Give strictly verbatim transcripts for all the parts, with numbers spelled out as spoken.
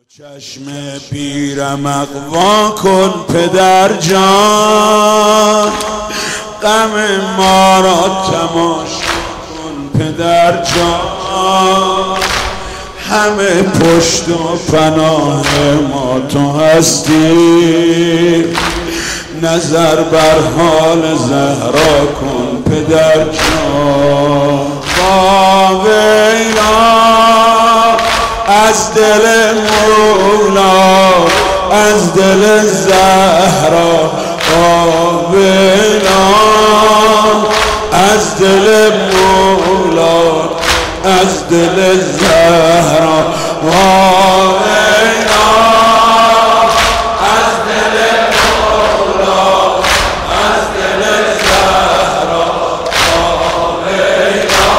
چشم بیرمق وا کن پدر جان، غم ما را تماشا کن پدر جان. همه پشت و پناه ما تو هستی، نظر بر حال زهرا کن پدر جان. با ویلا از دل مولا، از دل زهرا، با ویلا از دل مولا، از دل زهرا، با ویلا از دل مولا، از دل زهرا، با ویلا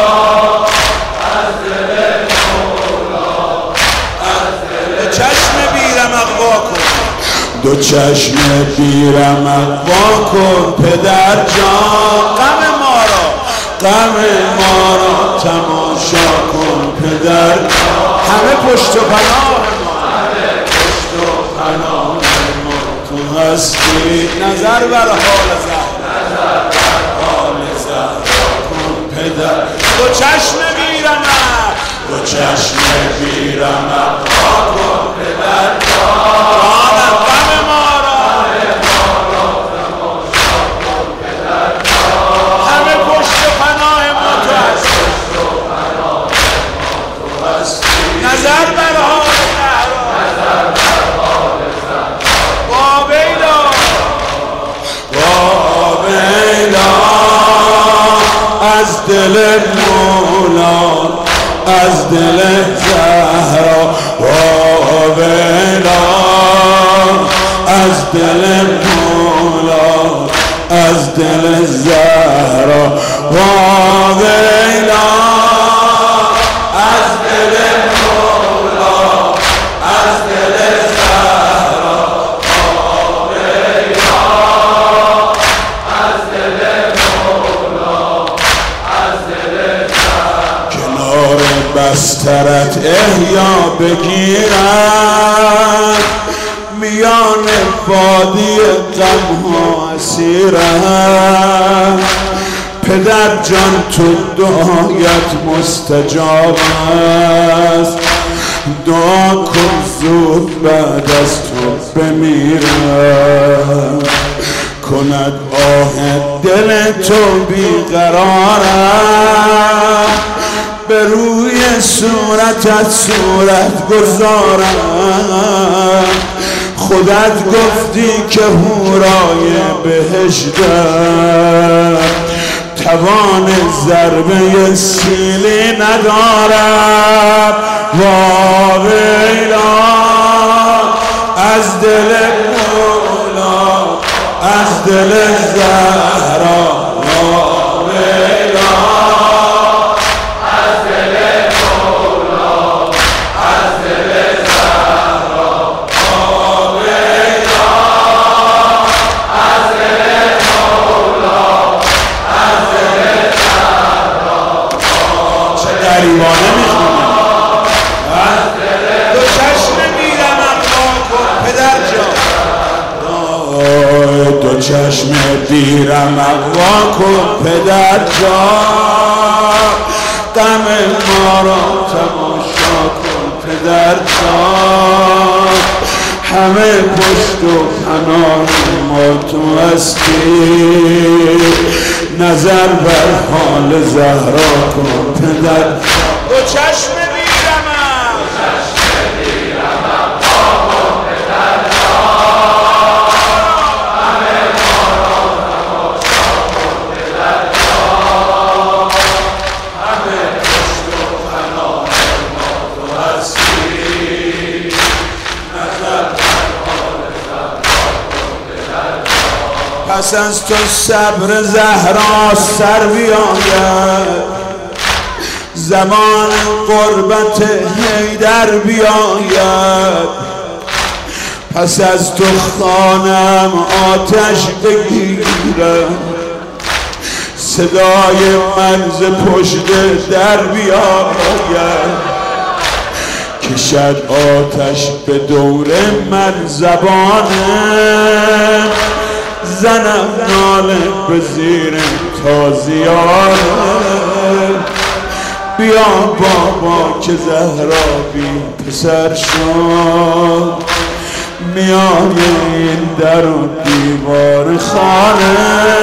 از دل مولا، از دل. چشم بیرمق وا کن، دو چشم بیرمق وا کن پدر جان. غم ما را، غم ما را تماشا کن پدر جان. همه پشت و پناه ما، همه پشت و پناه ما تو هستی، نظر بر حال زهرا، نظر بر حال زهرا کن پدر. دو چشم بیرمق، دو چشم بیرمق وا کن پدر جان. غم ما را، غم ما را تماشا کن پدر جان. همه پشت و پناه ما تو هستی، نظر بر حال زهرا، نظر بر حال زهرا، با ویلا، با ویلا از دل مولا، از دل زهرا، با ویلا از دل مولا، از دل زهرا، با ویلا از دل مولا، از دل زهرا، با ویلا از دل مولا، از دل زهرا. کنار بسترت احیا بگیرد، میان وادی غم‌ها اسیرت. پدر جان تو دعایت مستجاب است، دعا کن زود بعد از تو بمیرم. کند آه دل تو بیقرارم، به روی صورتت صورت گذارم. خودت گفتی که حورای بهشتم، توان ضربه سیلی ندارم. وا ویلا از دل مولا، از دل زهرا، وا ویلا از دل مولا، از دل زهرا، وا ویلا از دل مولا، از دل زهرا. چه غریبانه میخونم. از دل. دو چشم بیرمق وا کن پدر جان، دو چشم بیرمق وا کن پدر جان. غم ما را تماشا کن پدر جان. همه پشت و پناه ما تو هستی، نظر بر حال زهرا کن پدر. دو چشم بیرمق، دو چشم بیرمق وا کن پدر جان. همه ما را تماشا کن پدر جان. همه پشت و پناه ما تو هستی، نظر بر حال زهرا کن پدر جان. پس از تو صبر زهرا سر بیاید، زمان قربت حیدر بیاید. پس از تو خانم آتش بگیرد، صدای من ز پشت در بیاید. کشد آتش به دور من زبانه، زنم ناله به زیر تازیانه. بیا بابا که زهرا بی پسر شد، میان این در و دیوار خانه،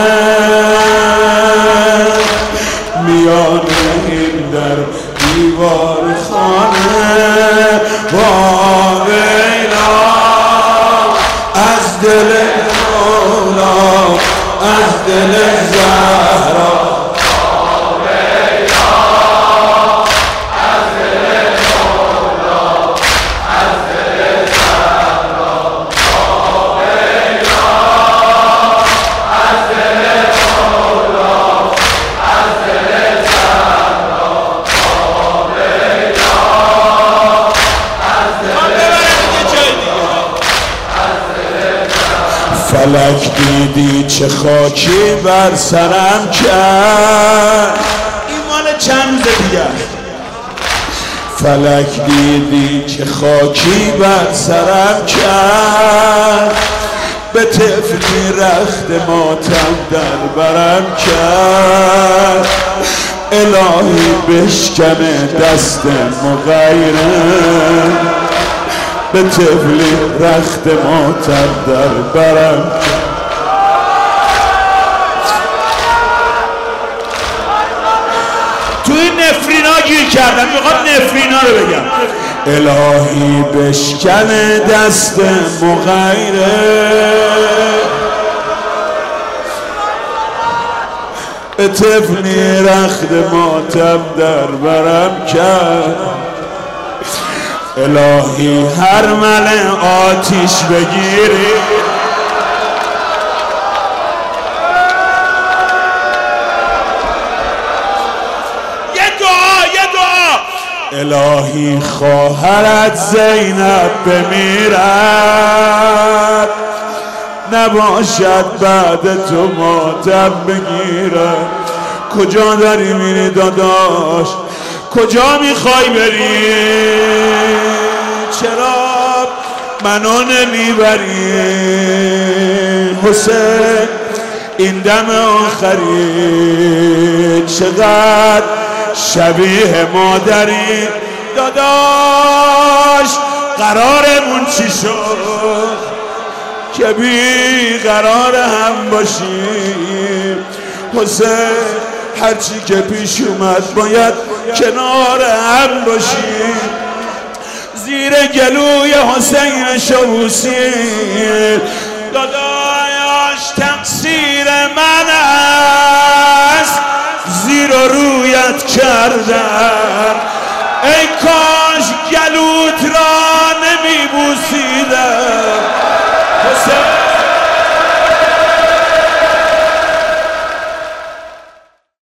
میان این در دیوار خانه. وا ویلا از دل مولا، از دل زهرا، فلک دیدی چه خاکی بر سرم کرد، این مال چند دیگه. فلک دیدی چه خاکی بر سرم کرد، به طفلی رخت ماتم در برم کرد. الهی بشکنه دست مغیره، به طفلی رخت ماتم در برم. تو این نفرینا گیر کردم، میخوام نفرینا رو بگم. الهی بشکنه دست مغیره، به طفلی رخت ماتم در برم کرد. الهی هر مل آتیش بگیری، یه دعا یه دعا. الهی خواهرت زینب بمیرد، نباشد بعد تو ماتم بگیرد. کجا داری میری داداش؟ کجا میخوای بری؟ چرا منو نمیبری؟ حسین این دم آخری چقدر شبیه مادری. داداش قرارمون چی شد که بی قرار هم باشیم؟ حسین هرچی که پیش اومد باید کنار هم باشیم. زیر گلوی حسین شبوسین، داداش تقصیر من است، زیر و رویت کردم. ای کاش گلوت را نمی بوسیدم.